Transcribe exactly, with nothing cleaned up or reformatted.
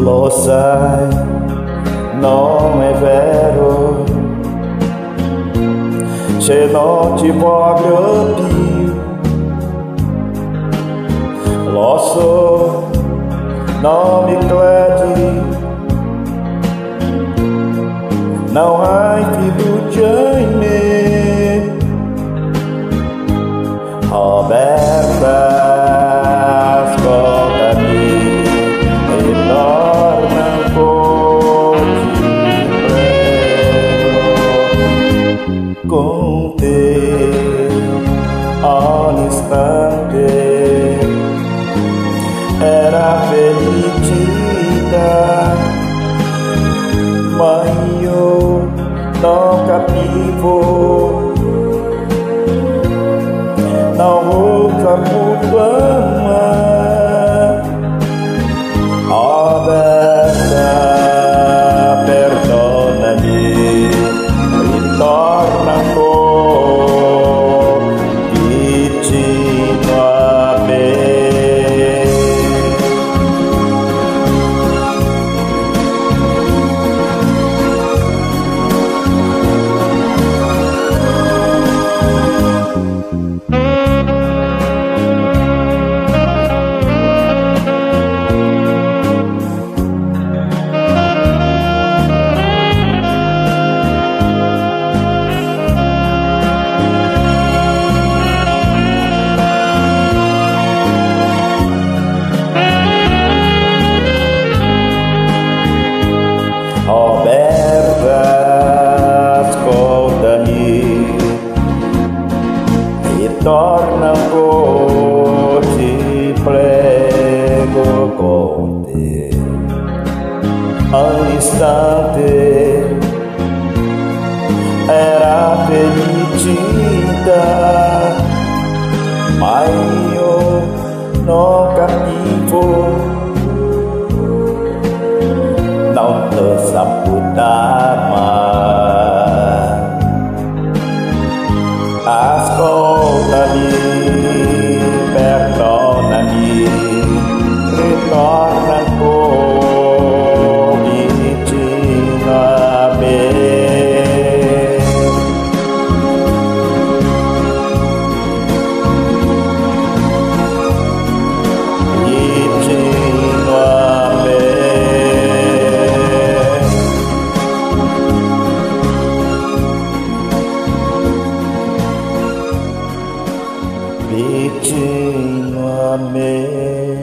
Lo sai, non è vero, se non ti voglio più. Lo so, non mi credi, non hai fiducia in me. Roberta, ascoltami e torna un po', ti prego. Con te ogni istante era felicità, ma io non capivo, non ho saputo amare. Roberta, perdonami, ritorna un po' vicino a me. Roberta, ascoltami e torna un po', ti prego, con te all'istante era felicità, ma io non capivo, non t'ho saputo amare. Ascoltami, perdonami, ritorna un po' vicino a me. Vicino a me. Vicino a me.